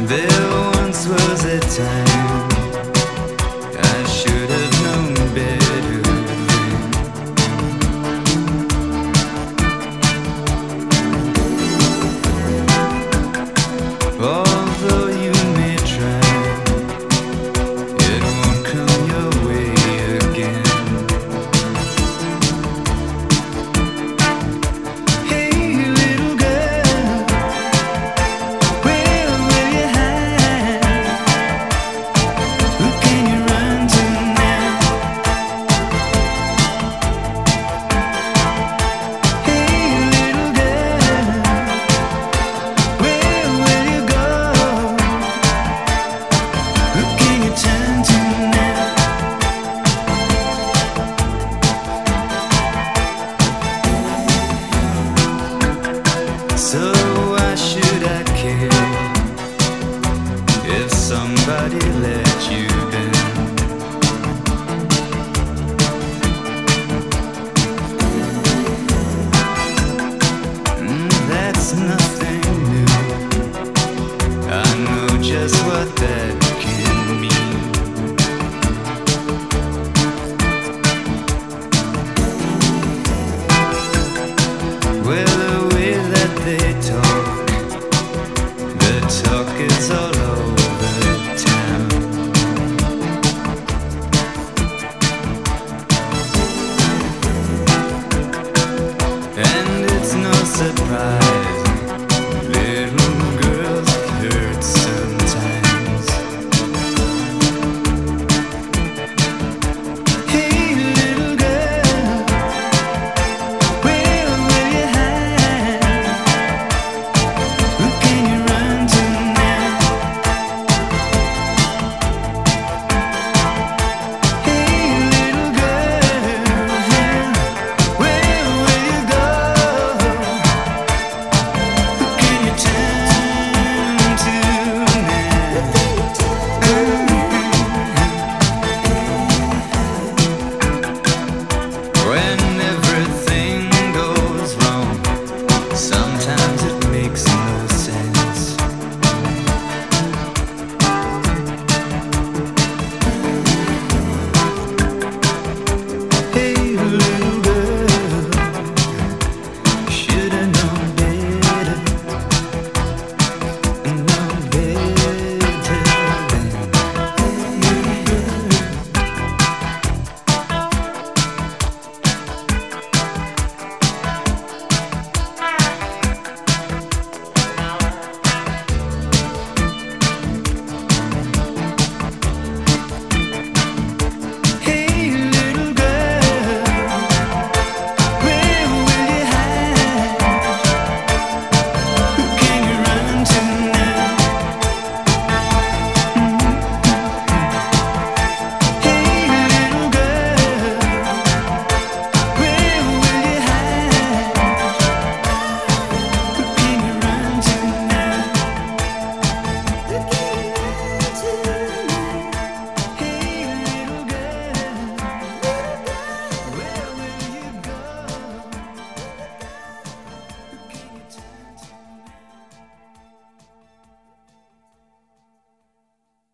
There once was a time I should have known better then. Although you may try, it won't come your way again. Hey little girl, where will you hide? Who can you run to now? Hey little girl, where will you go? Who can you turn to now? So why should I care if somebody let you down? That's nothing.